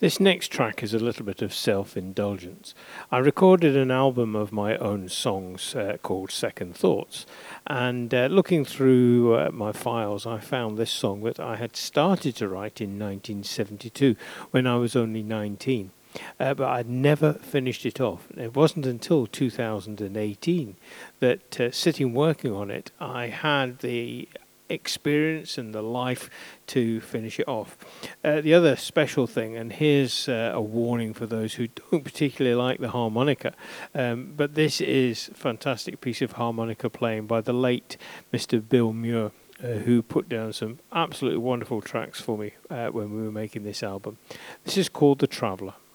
This next track is a little bit of self-indulgence. I recorded an album of my own songs called Second Thoughts, and looking through my files, I found this song that I had started to write in 1972 when I was only 19. But I'd never finished it off. It wasn't until 2018 that sitting working on it, I had the experience and the life to finish it off. The other special thing, and here's a warning for those who don't particularly like the harmonica, but this is a fantastic piece of harmonica playing by the late Mr. Bill Muir, who put down some absolutely wonderful tracks for me when we were making this album. This is called The Traveller.